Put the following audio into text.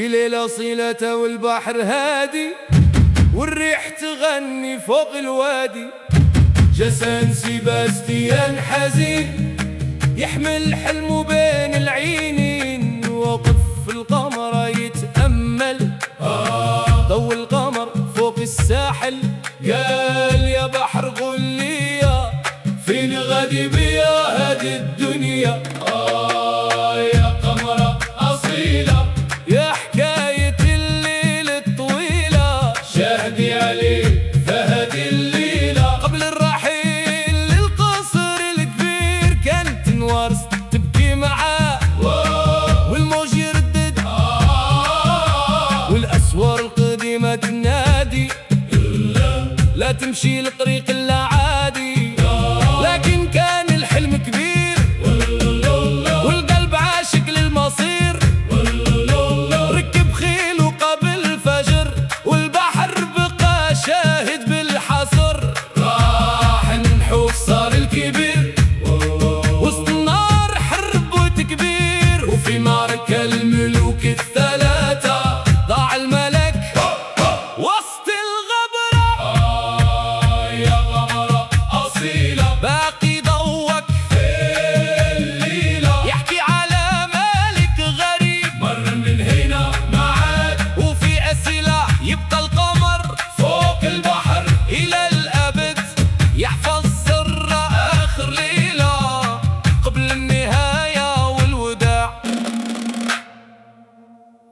في ليلة صيلة والبحر هادي، والريح تغني فوق الوادي. جا سان سيباستيان حزين يحمل حلمه بين العينين، وقف القمر يتأمل ضوء القمر فوق الساحل. قال يا بحر قول لي فين غادي بيا هذه الدنيا؟ يا قمرة أصيلة يا حكاية الليل الطويلة، شاهدي عليه فهذه الليلة. قبل الرحيل للقصر الكبير كانت نوارس تبكي معاه، والموج يردد والأسوار القديمة تنادي لا تمشي لطريق اللعب.